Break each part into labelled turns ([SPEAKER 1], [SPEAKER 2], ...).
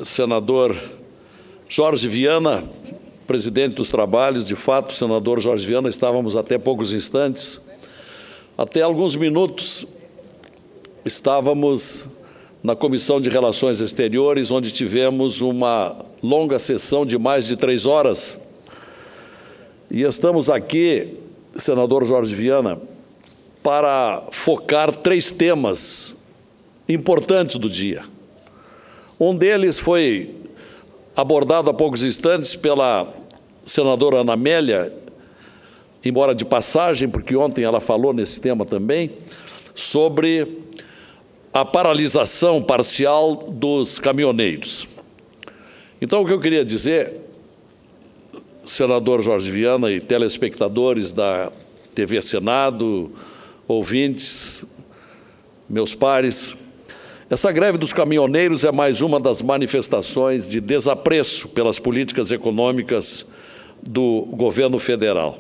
[SPEAKER 1] senador Jorge Viana, presidente dos trabalhos. De fato, senador Jorge Viana, estávamos até poucos instantes, até alguns minutos, estávamos na Comissão de Relações Exteriores, onde tivemos uma longa sessão de mais de 3 horas. E estamos aqui, senador Jorge Viana, para focar 3 temas importantes do dia. Um deles foi abordado há poucos instantes pela senadora Ana Amélia, embora de passagem, porque ontem ela falou nesse tema também, sobre a paralisação parcial dos caminhoneiros. Então, o que eu queria dizer, senador Jorge Viana e telespectadores da TV Senado, ouvintes, meus pares, essa greve dos caminhoneiros é mais uma das manifestações de desapreço pelas políticas econômicas do governo federal.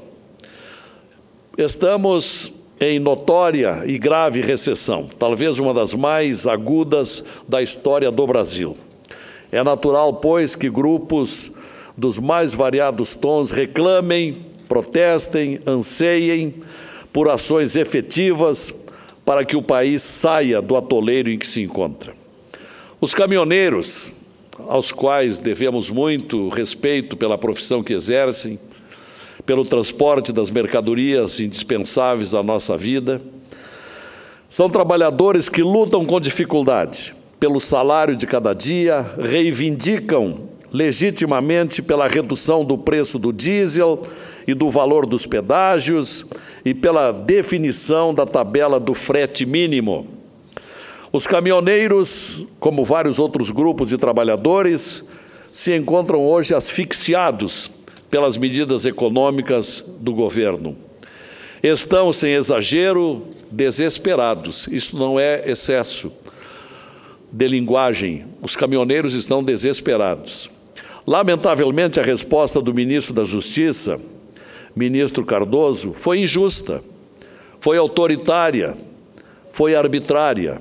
[SPEAKER 1] Estamos em notória e grave recessão, talvez uma das mais agudas da história do Brasil. É natural, pois, que grupos dos mais variados tons reclamem, protestem, anseiem por ações efetivas para que o país saia do atoleiro em que se encontra. Os caminhoneiros, aos quais devemos muito respeito pela profissão que exercem, pelo transporte das mercadorias indispensáveis à nossa vida, são trabalhadores que lutam com dificuldade pelo salário de cada dia, reivindicam legitimamente pela redução do preço do diesel e do valor dos pedágios e pela definição da tabela do frete mínimo. Os caminhoneiros, como vários outros grupos de trabalhadores, se encontram hoje asfixiados pelas medidas econômicas do governo. Estão, sem exagero, desesperados. Isso não é excesso de linguagem. Os caminhoneiros estão desesperados. Lamentavelmente, a resposta do ministro da Justiça, ministro Cardoso, foi injusta, foi autoritária, foi arbitrária.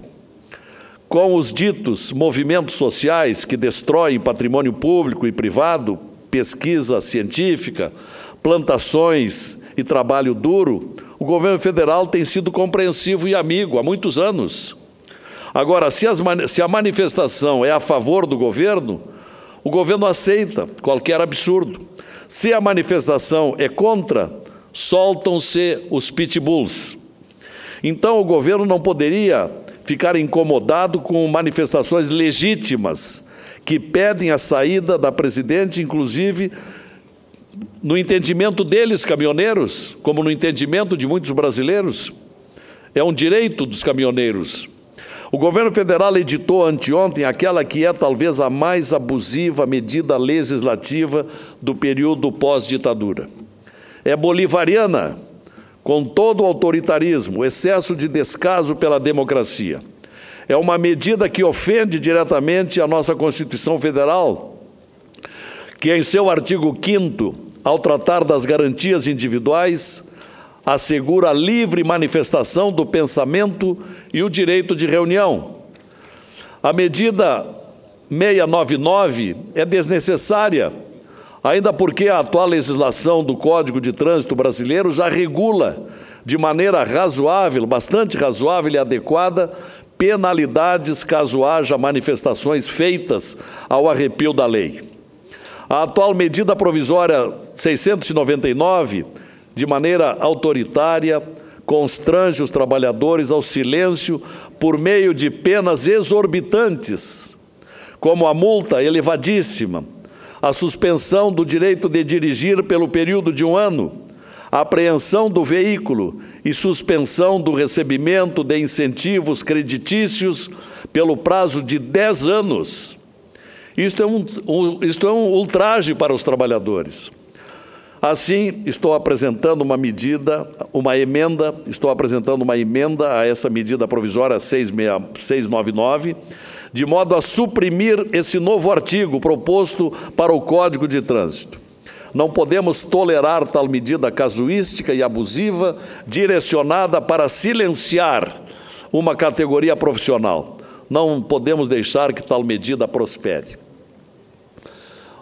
[SPEAKER 1] Com os ditos movimentos sociais que destroem patrimônio público e privado, pesquisa científica, plantações e trabalho duro, o governo federal tem sido compreensivo e amigo há muitos anos. Agora, se a manifestação é a favor do governo, o governo aceita qualquer absurdo. Se a manifestação é contra, soltam-se os pitbulls. Então, o governo não poderia ficar incomodado com manifestações legítimas que pedem a saída da presidente, inclusive no entendimento deles, caminhoneiros, como no entendimento de muitos brasileiros. É um direito dos caminhoneiros. O governo federal editou anteontem aquela que é talvez a mais abusiva medida legislativa do período pós-ditadura. É bolivariana, com todo o autoritarismo, excesso de descaso pela democracia. É uma medida que ofende diretamente a nossa Constituição Federal, que em seu artigo 5º, ao tratar das garantias individuais, assegura a livre manifestação do pensamento e o direito de reunião. A medida 699 é desnecessária, ainda porque a atual legislação do Código de Trânsito brasileiro já regula de maneira razoável, bastante razoável e adequada, penalidades caso haja manifestações feitas ao arrepio da lei. A atual medida provisória 699, de maneira autoritária, constrange os trabalhadores ao silêncio por meio de penas exorbitantes, como a multa elevadíssima, a suspensão do direito de dirigir pelo período de 1 ano, a apreensão do veículo e suspensão do recebimento de incentivos creditícios pelo prazo de 10 anos. Isto é um ultraje para os trabalhadores. Assim, estou apresentando uma emenda a essa medida provisória 699, de modo a suprimir esse novo artigo proposto para o Código de Trânsito. Não podemos tolerar tal medida casuística e abusiva, direcionada para silenciar uma categoria profissional. Não podemos deixar que tal medida prospere.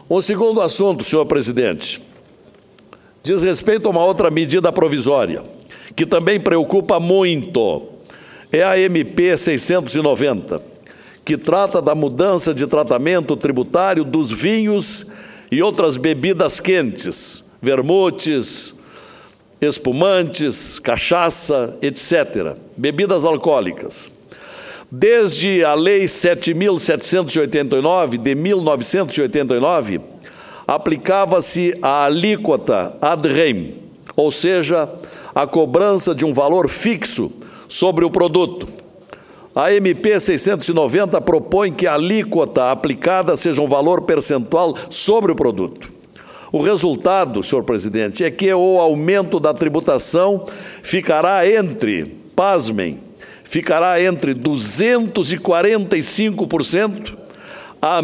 [SPEAKER 1] Um segundo assunto, senhor presidente, diz respeito a uma outra medida provisória, que também preocupa muito. É a MP 690, que trata da mudança de tratamento tributário dos vinhos e outras bebidas quentes, vermutes, espumantes, cachaça, etc., bebidas alcoólicas. Desde a Lei 7.789, de 1989, aplicava-se a alíquota ad rem, ou seja, a cobrança de um valor fixo sobre o produto. A MP 690 propõe que a alíquota aplicada seja um valor percentual sobre o produto. O resultado, senhor presidente, é que o aumento da tributação ficará entre, pasmem, ficará entre 245% a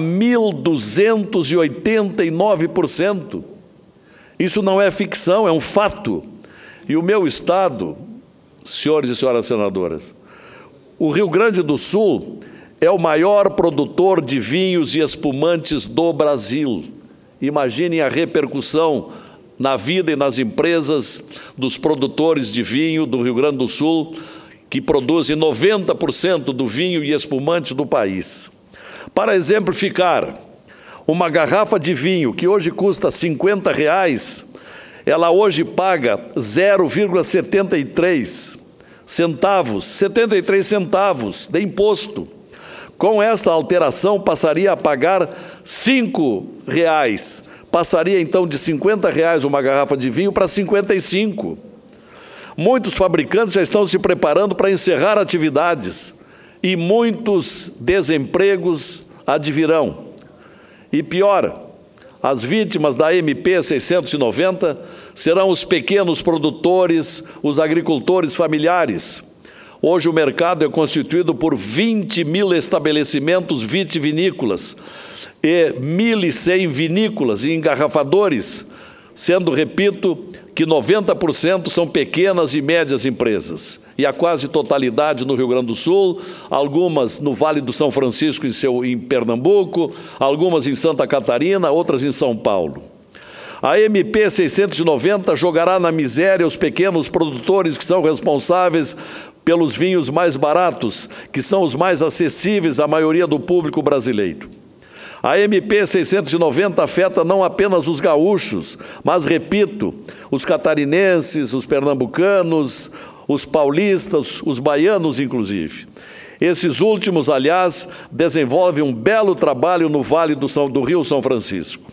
[SPEAKER 1] 1.289%. Isso não é ficção, é um fato. E o meu estado, senhores e senhoras senadoras, o Rio Grande do Sul é o maior produtor de vinhos e espumantes do Brasil. Imaginem a repercussão na vida e nas empresas dos produtores de vinho do Rio Grande do Sul, que produzem 90% do vinho e espumante do país. Para exemplificar, uma garrafa de vinho que hoje custa R$50, ela hoje paga 0,73 centavos, 73 centavos de imposto. Com esta alteração, passaria a pagar R$5. Passaria, então, de R$50 uma garrafa de vinho para 55. Muitos fabricantes já estão se preparando para encerrar atividades e muitos desempregos advirão. E pior, as vítimas da MP 690 serão os pequenos produtores, os agricultores familiares. Hoje o mercado é constituído por 20 mil estabelecimentos vitivinícolas e 1.100 vinícolas e engarrafadores, sendo, repito, que 90% são pequenas e médias empresas, e a quase totalidade no Rio Grande do Sul, algumas no Vale do São Francisco em Pernambuco, algumas em Santa Catarina, outras em São Paulo. A MP 690 jogará na miséria os pequenos produtores que são responsáveis pelos vinhos mais baratos, que são os mais acessíveis à maioria do público brasileiro. A MP 690 afeta não apenas os gaúchos, mas, repito, os catarinenses, os pernambucanos, os paulistas, os baianos, inclusive. Esses últimos, aliás, desenvolvem um belo trabalho no Vale do Rio São Francisco.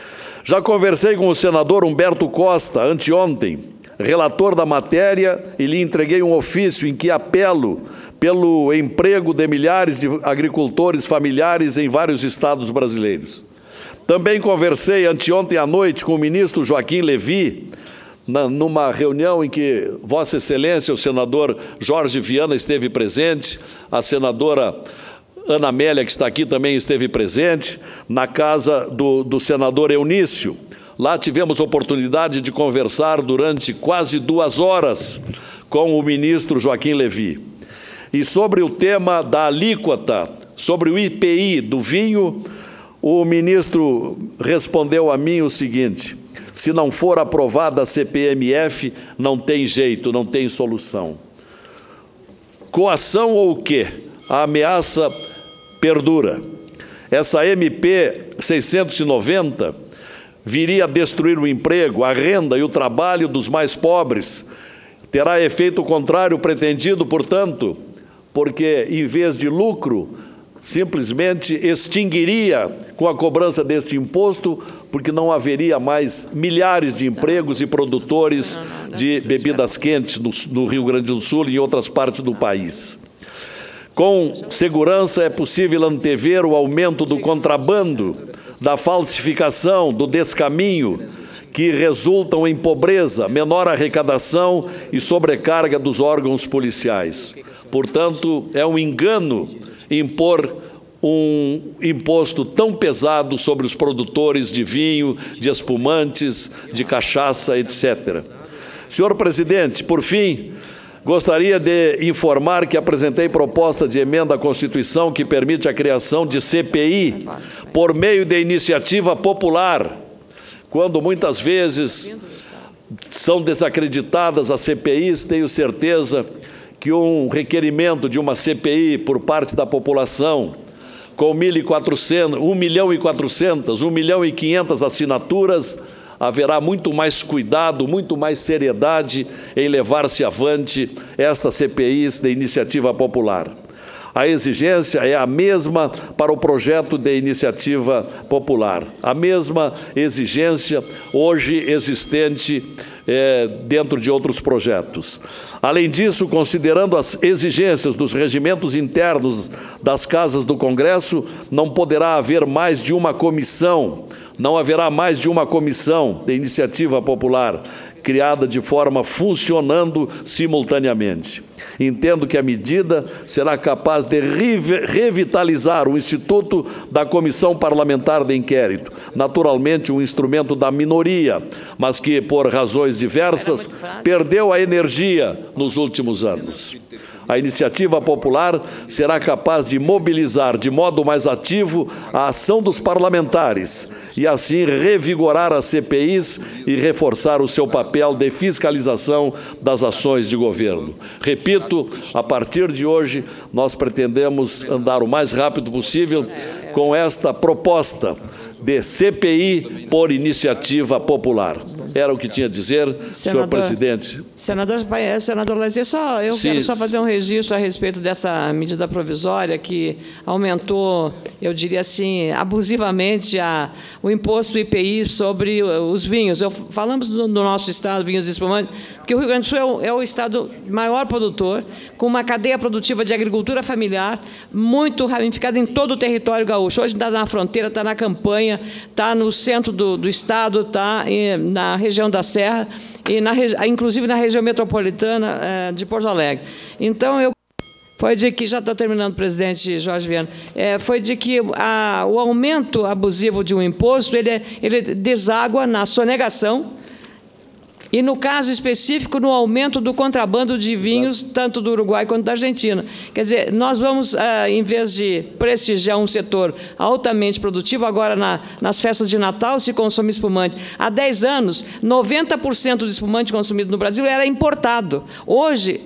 [SPEAKER 1] Já conversei com o senador Humberto Costa, anteontem, relator da matéria, e lhe entreguei um ofício em que apelo pelo emprego de milhares de agricultores familiares em vários estados brasileiros. Também conversei anteontem à noite com o ministro Joaquim Levy, numa reunião em que Vossa Excelência, o senador Jorge Viana, esteve presente, a senadora Ana Amélia, que está aqui, também esteve presente, na casa do senador Eunício. Lá tivemos oportunidade de conversar durante quase 2 horas com o ministro Joaquim Levy. E sobre o tema da alíquota, sobre o IPI do vinho, o ministro respondeu a mim o seguinte: se não for aprovada a CPMF, não tem jeito, não tem solução. Coação ou o quê? A ameaça perdura. Essa MP 690 viria a destruir o emprego, a renda e o trabalho dos mais pobres. Terá efeito contrário pretendido, portanto, porque, em vez de lucro, simplesmente extinguiria com a cobrança deste imposto, porque não haveria mais milhares de empregos e produtores de bebidas quentes no Rio Grande do Sul e em outras partes do país. Com segurança é possível antever o aumento do contrabando, da falsificação, do descaminho, que resultam em pobreza, menor arrecadação e sobrecarga dos órgãos policiais. Portanto, é um engano impor um imposto tão pesado sobre os produtores de vinho, de espumantes, de cachaça, etc. Senhor presidente, por fim, Gostaria de informar que apresentei proposta de emenda à Constituição que permite a criação de CPI por meio de iniciativa popular, quando muitas vezes são desacreditadas as CPIs. Tenho certeza que um requerimento de uma CPI por parte da população, com 1.400.000, 1.400.000 assinaturas, haverá muito mais cuidado, muito mais seriedade em levar-se avante estas CPIs de iniciativa popular. A exigência é a mesma para o projeto de iniciativa popular, a mesma exigência hoje existente dentro de outros projetos. Além disso, considerando as exigências dos regimentos internos das casas do Congresso, não poderá haver mais de uma comissão, não haverá mais de uma comissão de iniciativa popular criada de forma funcionando simultaneamente. Entendo que a medida será capaz de revitalizar o Instituto da Comissão Parlamentar de Inquérito, naturalmente um instrumento da minoria, mas que, por razões diversas, perdeu a energia nos últimos anos. A iniciativa popular será capaz de mobilizar de modo mais ativo a ação dos parlamentares e, assim, revigorar as CPIs e reforçar o seu papel de fiscalização das ações de governo. Repito, a partir de hoje, nós pretendemos andar o mais rápido possível com esta proposta de CPI por iniciativa popular. Era o que tinha a dizer, senhor presidente.
[SPEAKER 2] Senador Lazier, quero só fazer um registro a respeito dessa medida provisória que aumentou, eu diria assim, abusivamente o imposto IPI sobre os vinhos. Falamos do nosso estado, vinhos e espumantes, porque o Rio Grande do Sul é o estado maior produtor, com uma cadeia produtiva de agricultura familiar muito ramificada em todo o território gaúcho. Hoje está na fronteira, está na campanha, está no centro do estado, está na região da Serra e inclusive na região metropolitana de Porto Alegre. Então, foi de que, já estou terminando, presidente Jorge Viana, foi de que o aumento abusivo de um imposto, ele deságua na sonegação e, no caso específico, no aumento do contrabando de vinhos, tanto do Uruguai quanto da Argentina. Quer dizer, nós vamos, em vez de prestigiar um setor altamente produtivo, agora nas festas de Natal se consome espumante. Há 10 anos, 90% do espumante consumido no Brasil era importado. Hoje,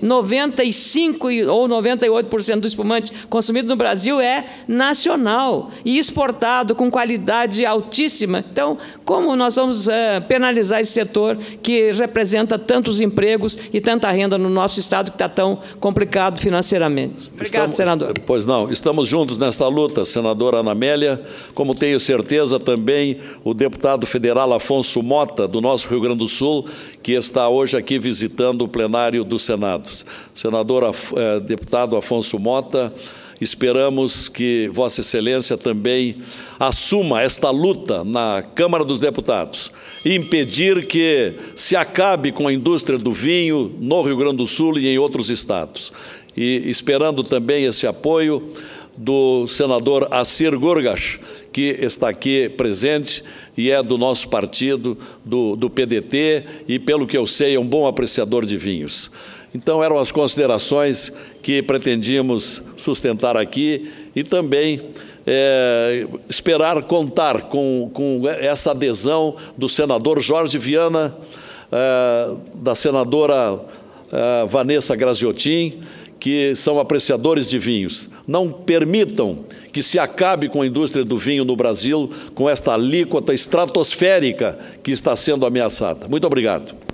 [SPEAKER 2] 95% ou 98% do espumante consumido no Brasil é nacional e exportado com qualidade altíssima. Então, como nós vamos penalizar esse setor que representa tantos empregos e tanta renda no nosso estado que está tão complicado financeiramente? Obrigado, senador.
[SPEAKER 1] Pois não, estamos juntos nesta luta, senadora Ana Amélia, como tenho certeza também o deputado federal Afonso Mota, do nosso Rio Grande do Sul, que está hoje aqui visitando o plenário do Senado. Deputado Afonso Mota, esperamos que Vossa Excelência também assuma esta luta na Câmara dos Deputados e impedir que se acabe com a indústria do vinho no Rio Grande do Sul e em outros estados. E esperando também esse apoio do senador Assir Gurgash, que está aqui presente e é do nosso partido, do PDT, e, pelo que eu sei, é um bom apreciador de vinhos. Então, eram as considerações que pretendíamos sustentar aqui e também esperar contar com essa adesão do senador Jorge Viana, da senadora Vanessa Graziotin, que são apreciadores de vinhos. Não permitam que se acabe com a indústria do vinho no Brasil com esta alíquota estratosférica que está sendo ameaçada. Muito obrigado.